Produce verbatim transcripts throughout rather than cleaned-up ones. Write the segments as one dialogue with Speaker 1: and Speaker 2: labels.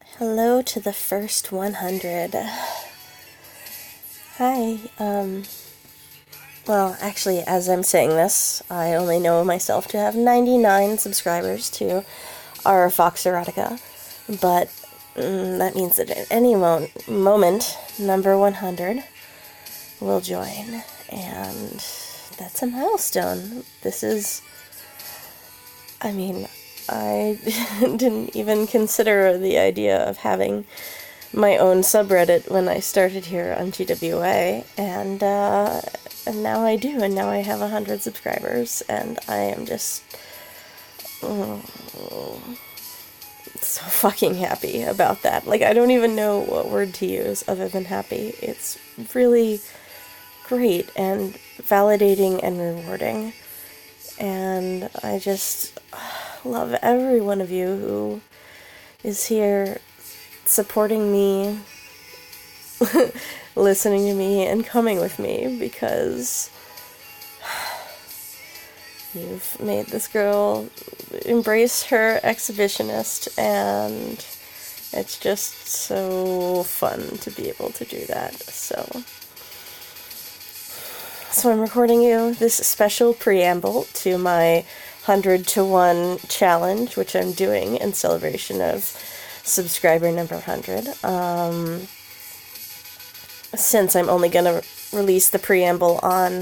Speaker 1: Hello to the first one hundred. Hi, um, well, actually, as I'm saying this, I only know myself to have ninety-nine subscribers to our Fox Erotica, but mm, that means that at any mo- moment, number one hundred will join, and that's a milestone. This is, I mean, I didn't even consider the idea of having my own subreddit when I started here on G W A, and, uh, and now I do, and now I have one hundred subscribers, and I am just oh, so fucking happy about that. Like, I don't even know what word to use other than happy. It's really great and validating and rewarding, and I just love every one of you who is here supporting me, listening to me, and coming with me, because you've made this girl embrace her exhibitionist, and it's just so fun to be able to do that. So, so I'm recording you this special preamble to my one hundred to one challenge, which I'm doing in celebration of subscriber number one hundred. Um, since I'm only going to release the preamble on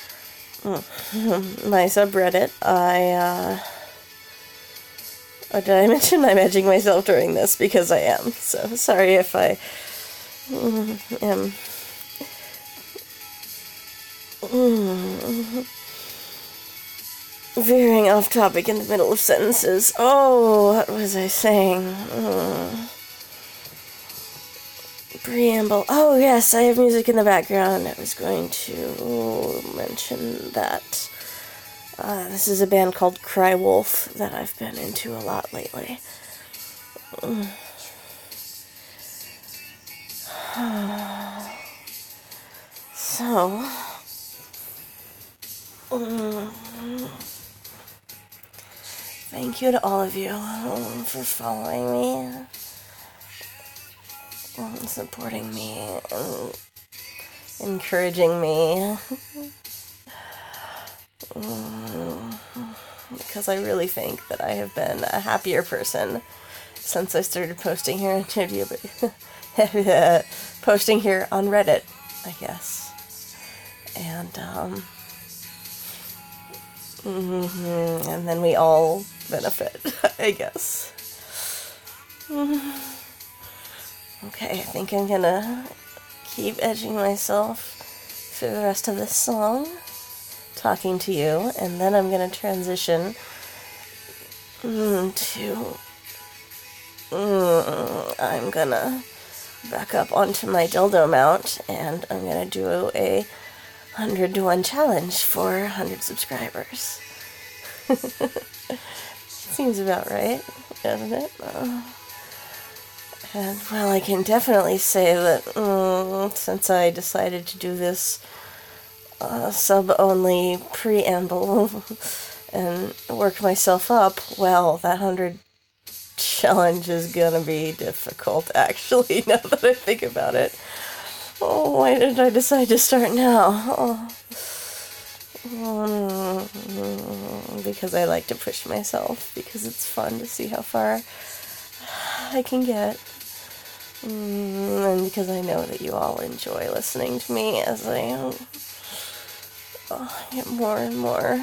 Speaker 1: my subreddit, I, uh, oh, did I mention I'm edging myself during this? Because I am. So sorry if I mm, am mm, veering off topic in the middle of sentences. Oh, what was I saying? Mm. Preamble. Oh, yes, I have music in the background. I was going to mention that uh, this is a band called Cry Wolf that I've been into a lot lately. Mm. So, mm, thank you to all of you um, for following me, and supporting me, and encouraging me. Because I really think that I have been a happier person since I started posting here on posting here on Reddit, I guess. And um mm-hmm, and then we all benefit, I guess. Okay, I think I'm gonna keep edging myself through the rest of this song, talking to you, and then I'm gonna transition mm, to mm, I'm gonna back up onto my dildo mount, and I'm gonna do a one hundred to one challenge for one hundred subscribers. Seems about right, doesn't it? Uh, and, well, I can definitely say that mm, since I decided to do this uh, sub-only preamble and work myself up, well, that one hundred challenge is gonna be difficult, actually, now that I think about it. Oh, why did I decide to start now? Oh. Mm, because I like to push myself, because it's fun to see how far I can get. Mm, and because I know that you all enjoy listening to me as I um, oh, get more and more.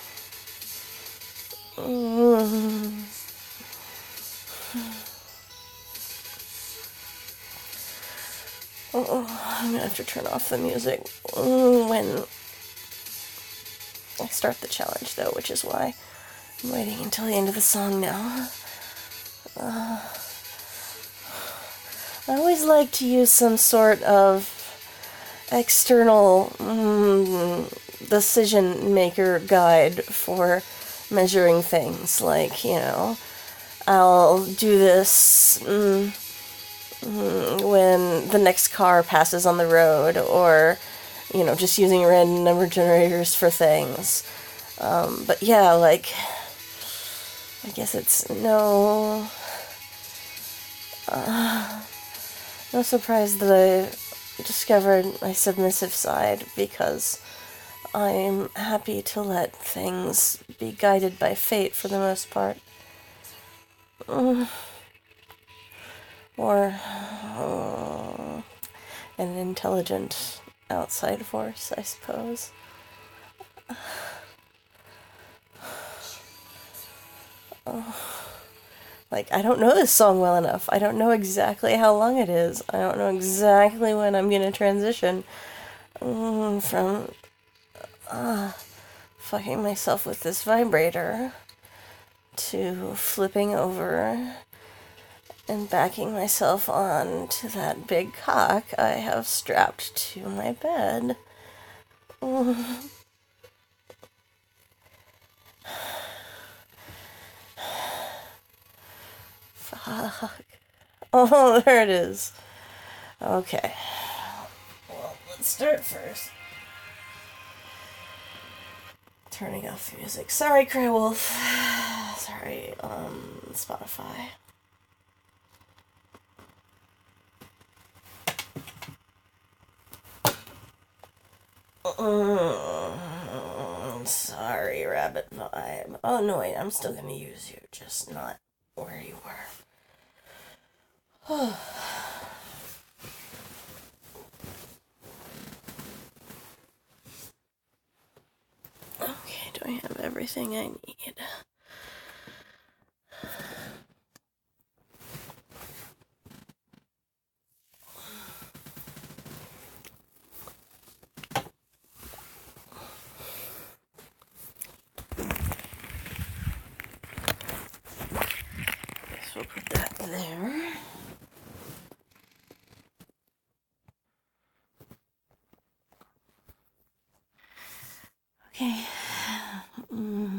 Speaker 1: Mm. Oh, I'm gonna have to turn off the music mm, when I start the challenge, though, which is why I'm waiting until the end of the song now. Uh, I always like to use some sort of external mm, decision maker guide for measuring things, like, you know, I'll do this mm, mm, when the next car passes on the road, or, you know, just using random number generators for things. Um, but yeah, like, I guess it's no Uh, no surprise that I discovered my submissive side, because I'm happy to let things be guided by fate for the most part. Mm. Or uh, an intelligent outside force, I suppose. Oh. Like, I don't know this song well enough. I don't know exactly how long it is. I don't know exactly when I'm gonna transition um, from uh, fucking myself with this vibrator to flipping over and backing myself on to that big cock I have strapped to my bed. Mm. Fuck. Oh, there it is. Okay. Well, let's start first. Turning off the music. Sorry, Cry Wolf. Sorry, um, Spotify. Mm, sorry, Rabbit Vibe. Oh, no, wait, I'm still gonna use you, just not where you were. Okay, do I have everything I need? Guess we'll put that there. Okay. Mm.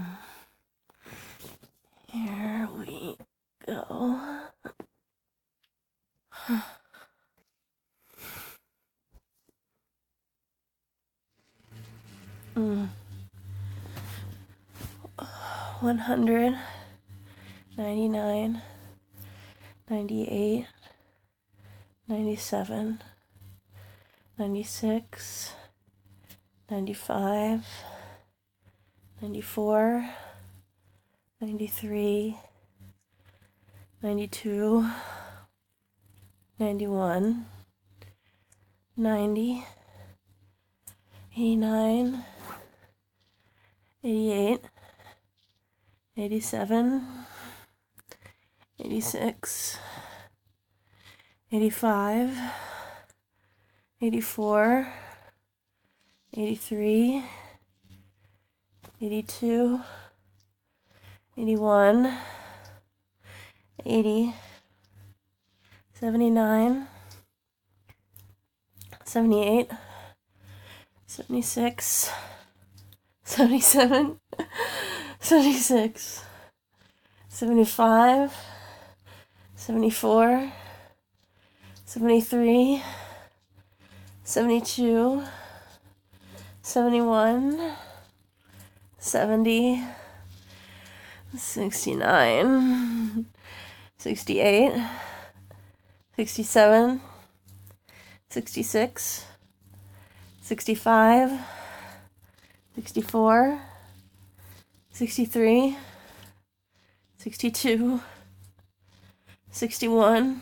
Speaker 1: Here we go. Mm. one hundred ninety-nine, ninety-eight, ninety-seven, ninety-six, ninety-five, ninety-four, ninety-three, ninety-two, ninety-one, ninety, eighty-nine, eighty-eight, eighty-seven, eighty-six, eighty-five, eighty-four, eighty-three, eighty-two, eighty-one, eighty, seventy-nine, seventy-eight, seventy-six, seventy-seven, seventy-six, seventy-five, seventy-four, seventy-three, seventy-two, seventy-one, seventy, sixty-nine, sixty-eight, sixty-seven, sixty-six, sixty-five, sixty-four, sixty-three, sixty-two, sixty-one,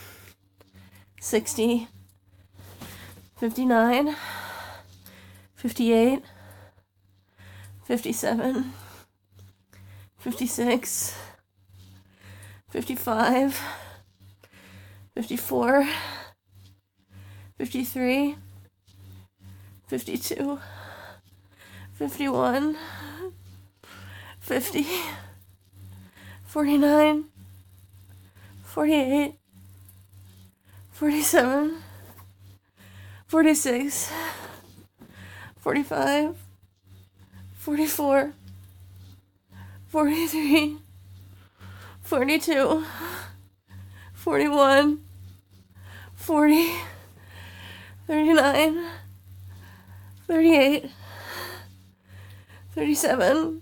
Speaker 1: sixty, fifty-nine, fifty-eight, fifty-seven, fifty-six, fifty-five, fifty-four, fifty-three, fifty-two, fifty-one, fifty, forty-nine, forty-eight, forty-seven, forty-six, forty-five, forty-four, forty-three, forty-two, forty-one, forty, thirty-nine, thirty-eight, thirty-seven,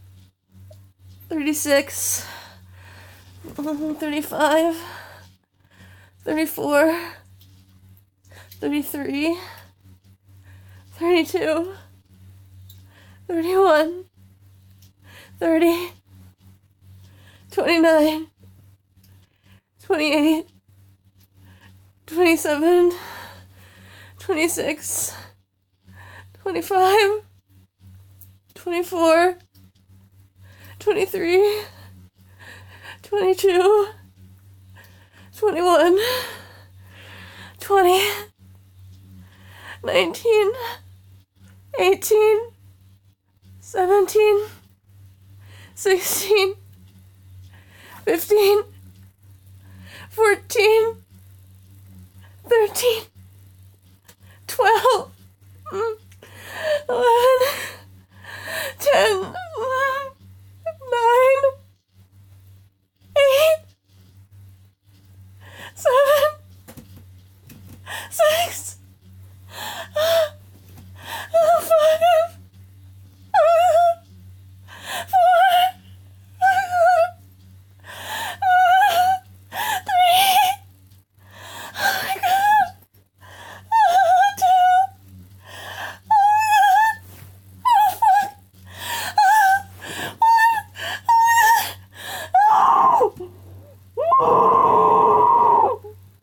Speaker 1: thirty-six, thirty-five, thirty-four, thirty-three, thirty-two, thirty-one, thirty, twenty-nine, twenty-eight, twenty-seven, twenty-six, twenty-five, twenty-four, twenty-three, twenty-two, twenty-one, twenty, nineteen, eighteen, seventeen, sixteen, fifteen, fourteen, thirteen, twelve, eleven, ten, nine, eight, seven, six, five, four, three, oh my god, two, oh my god, oh fuck, oh, one, oh,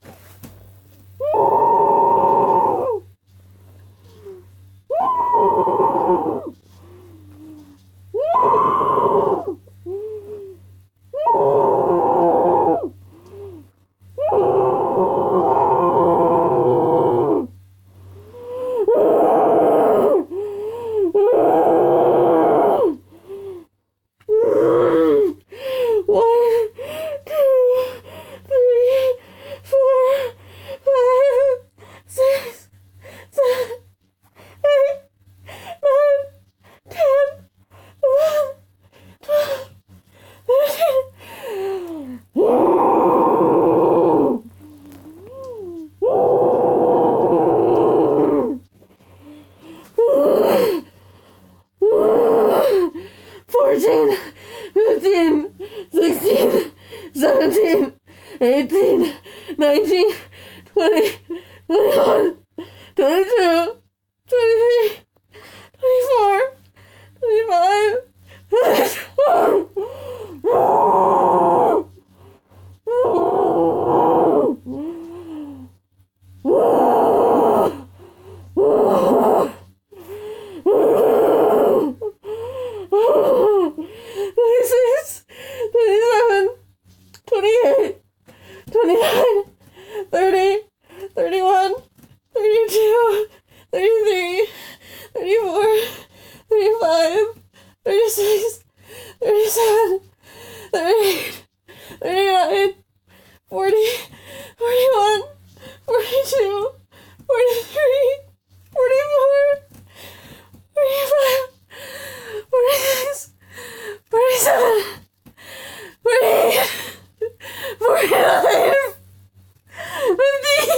Speaker 1: fourteen, fifteen, sixteen, seventeen, eighteen, nineteen, twenty, twenty-one, twenty-two, twenty-three, twenty-four, twenty-five, twenty-six, twenty-seven, twenty-eight, twenty-nine, thirty, thirty-one, thirty-two, thirty-three, thirty-four, thirty-five, thirty-six, thirty-seven, thirty-eight, thirty-nine, forty, forty-one, forty-two, forty-three, forty-four, forty-five, forty-six, forty-seven, forty-eight, forty-nine, fifty.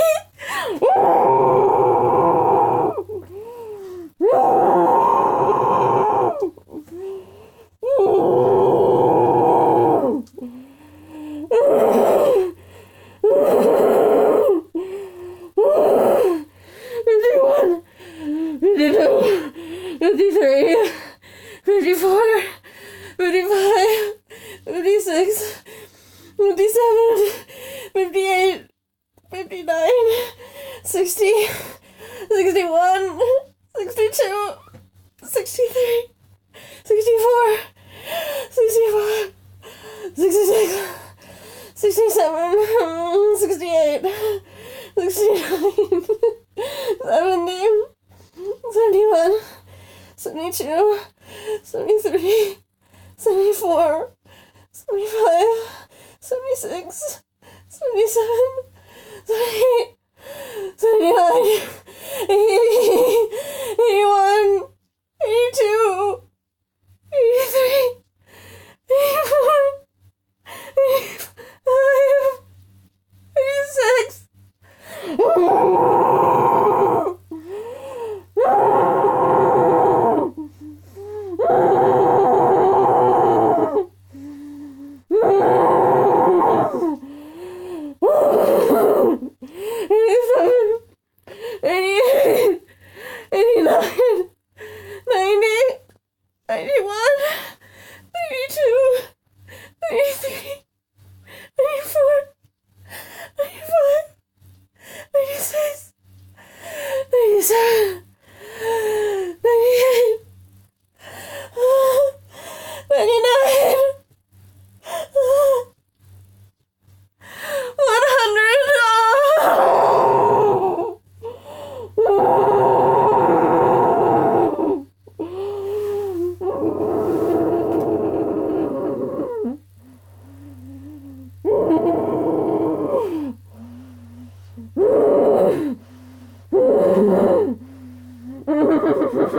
Speaker 1: fifty-one, fifty-two, fifty-three, fifty-four, fifty-five, fifty-six, fifty-seven, fifty-eight, fifty-nine, sixty, sixty-one, sixty-two, sixty-three, sixty-four, sixty-five, sixty-six, sixty-seven, sixty-eight, sixty-nine, seventy, seventy-one, seventy-two, seventy-three, seventy-four, seventy-five, seventy-six, seventy-seven, seventy-eight, seventy-nine, eighty, eighty-one, eighty-two, eighty-three, eighty-four, eighty-five, eighty-six.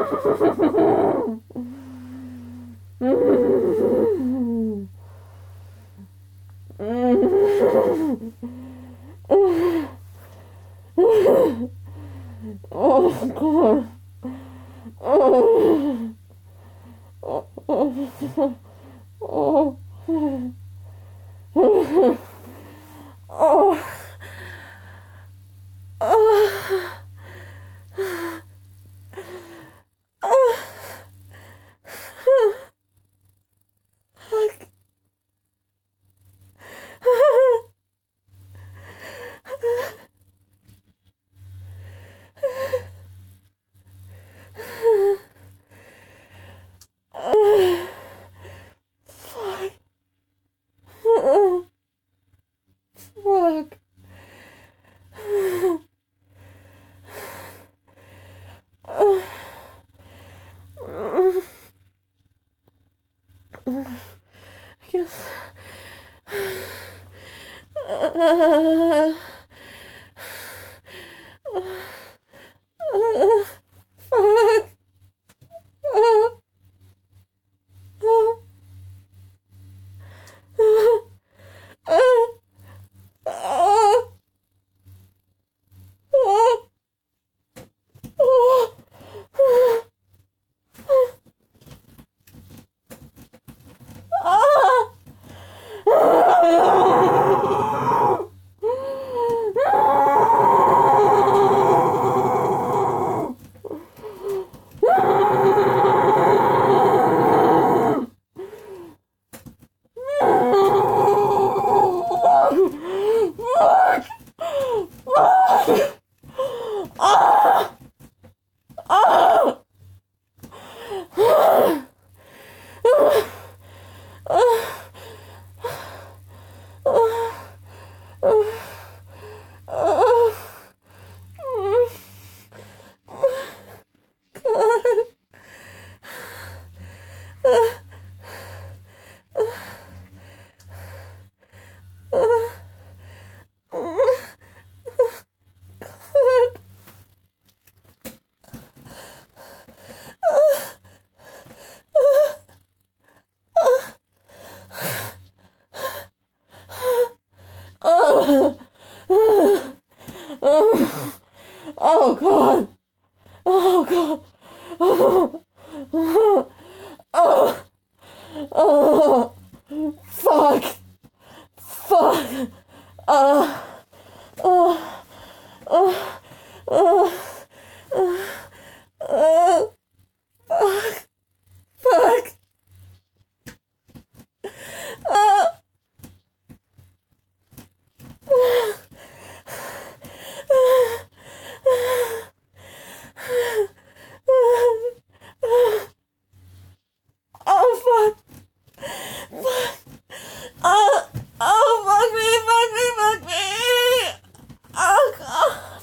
Speaker 1: God. Oh. Oh. Oh. Oh. Oh. Fuck. Fuck. I guess. Uh, uh, fuck. Uh, uh, uh, uh, uh, uh, Oh God! Oh God! Oh, oh, oh, oh, fuck! Fuck! Uh, oh, oh, oh, oh, fuck! Fuck! Uh, oh fuck! Fuck! Oh! Oh fuck me! Fuck me! Fuck me! Oh God!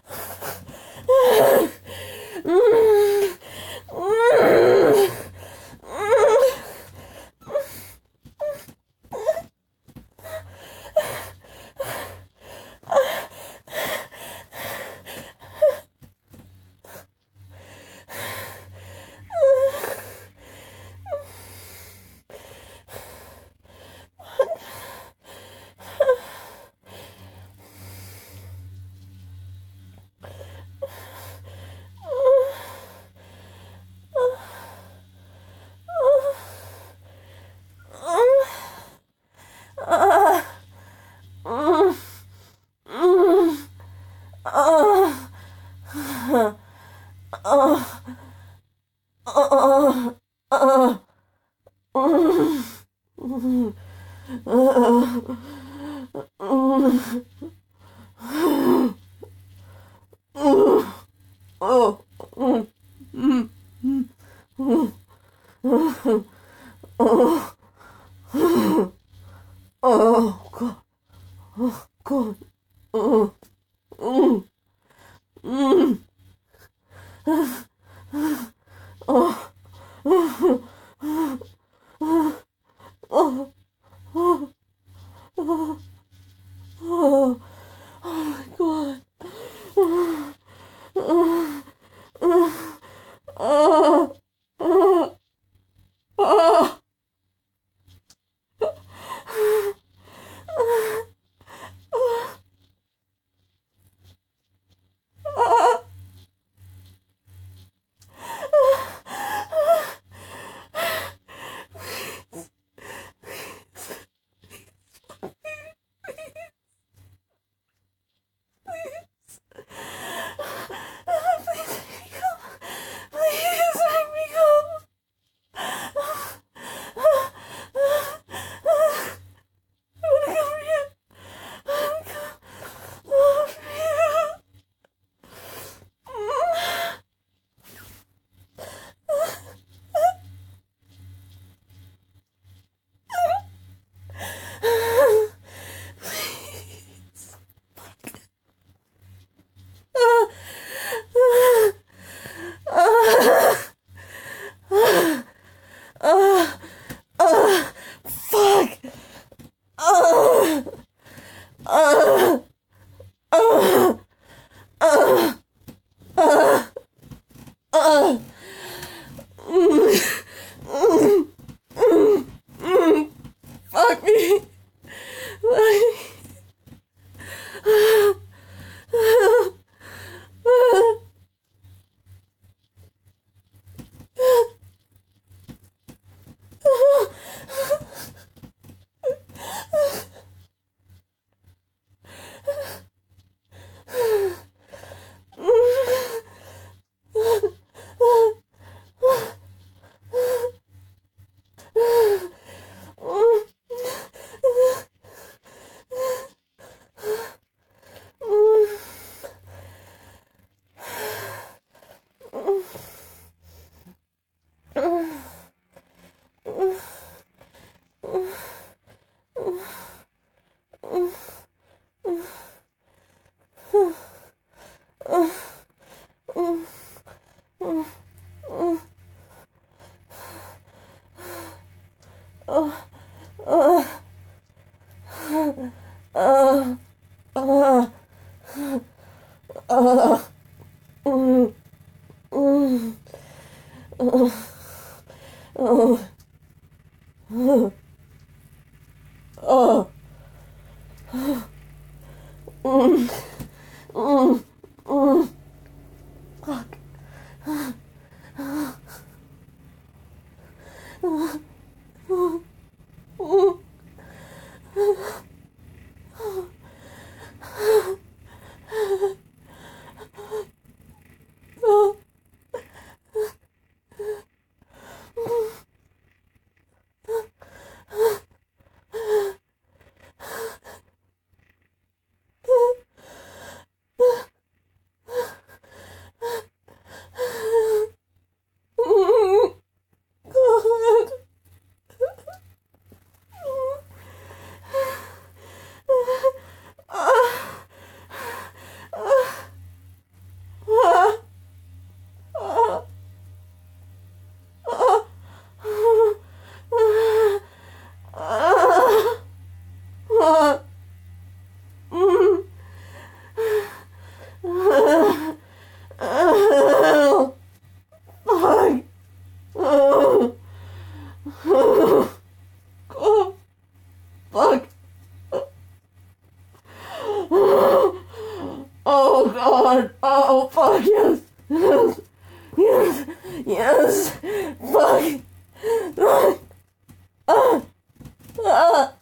Speaker 1: Oh God! Oh God! Oh, mm, mm, oh, oh, oh, oh, oh, oh, oh my God! Oh, oh, oh, oh. Uh, uh, uh, uh, mm, mm, mm, mm, fuck me. Oh god! Oh fuck yes! Yes! Yes! Yes! Fuck! Fuck! Ah! Ah!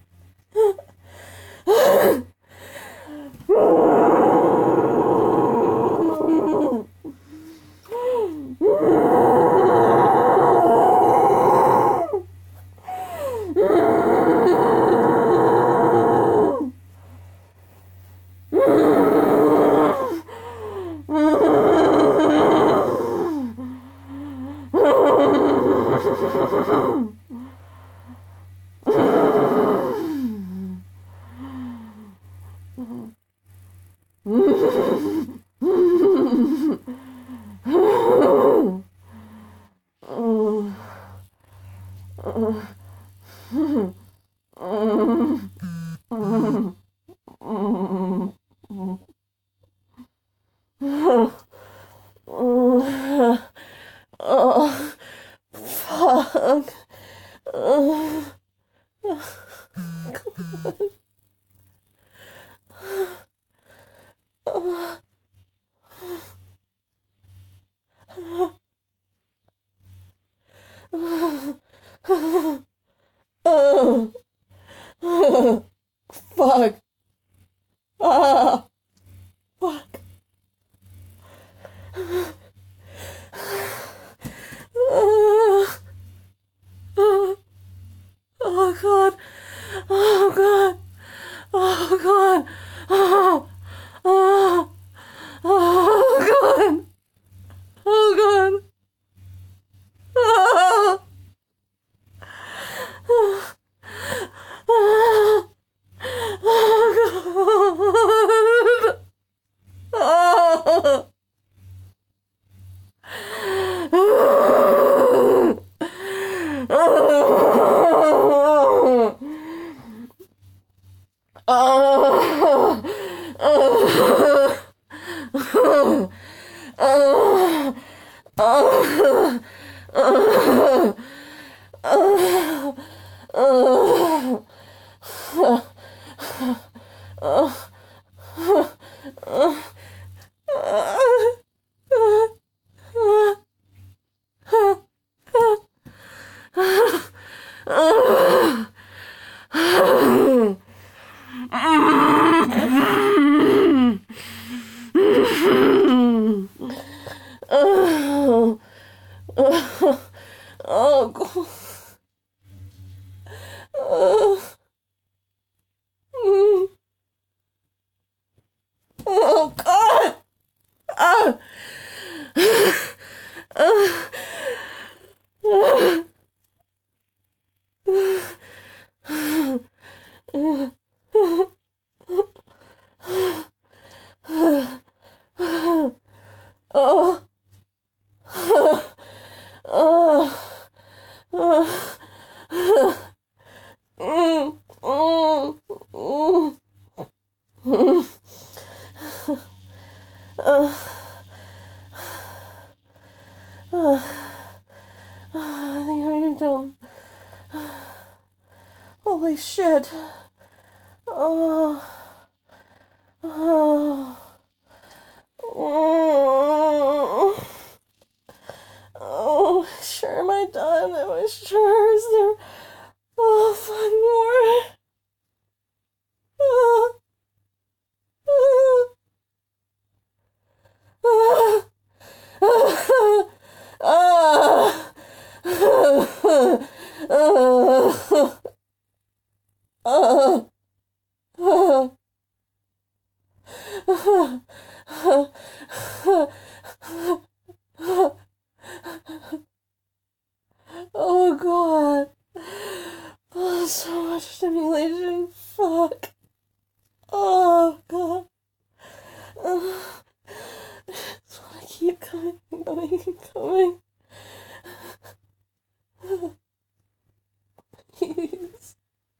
Speaker 1: Oh, fuck. Oh, oh, fuck. Ah, fuck. Ah, ah, oh god. Oh god. Oh god. Oh, oh, oh god. Oh god. Ah, ah, ah, ah. Oh. Oh. Oh. Oh. Oh. Oh. Oh. Oh, oh, oh, God. Oh, mm. Oh, God. Oh, oh, oh, oh, oh, mm, mm, mm, mm. Oh, oh, I think I'm done. Holy shit. Oh, oh, oh, oh, sure am I done? Am I sure? Is there, oh, fuck more? Oh, oh, oh, oh, oh, oh, oh, oh, oh, God. Oh, so much stimulation. Fuck. Oh, God. Oh, I just want to keep coming, coming, coming. Please.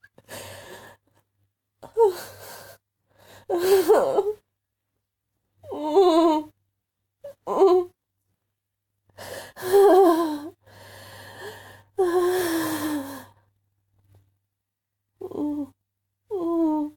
Speaker 1: Oh. Mm. Mm. Mm. Mm.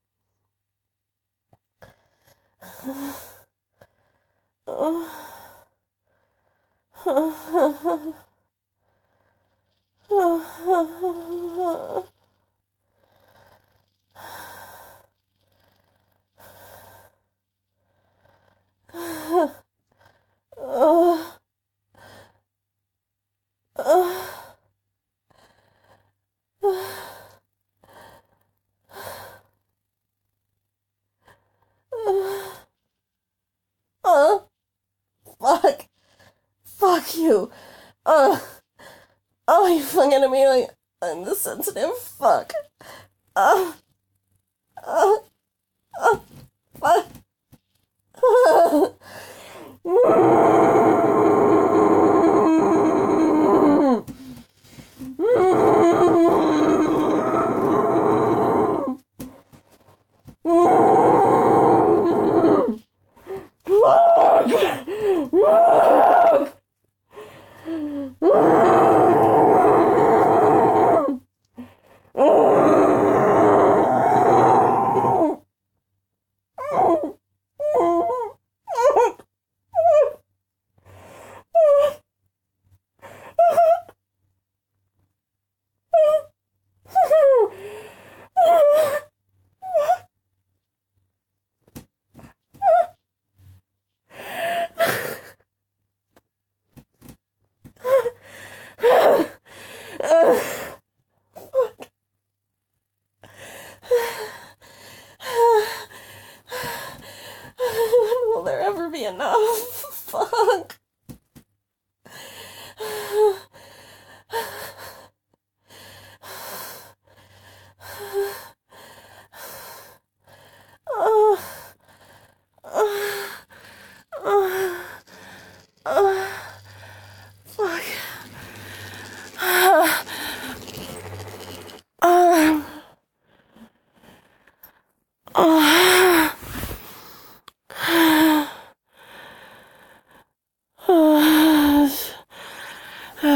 Speaker 1: Oh, fuck. Fuck you. Uh, oh, you fucking at me like I'm the sensitive fuck. Uh, uh, uh, fuck.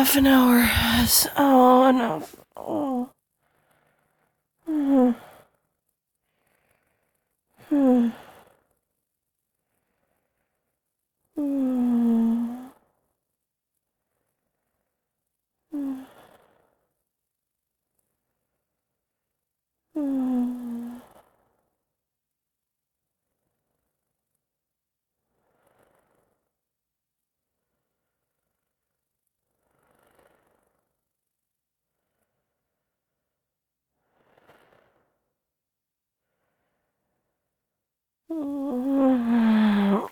Speaker 1: half an hour has. Oh no. Oh. Hmm. Hmm. Hmm. Hmm. Hmm. Hmm.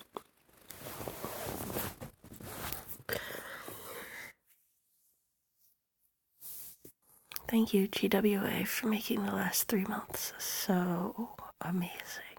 Speaker 1: Thank you, G W A, for making the last three months so amazing.